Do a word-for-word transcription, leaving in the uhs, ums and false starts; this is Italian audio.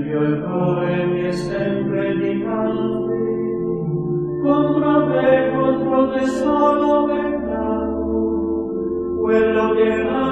Io il cuore mi è sempre di canti, contro te, contro te solo peccato, quello che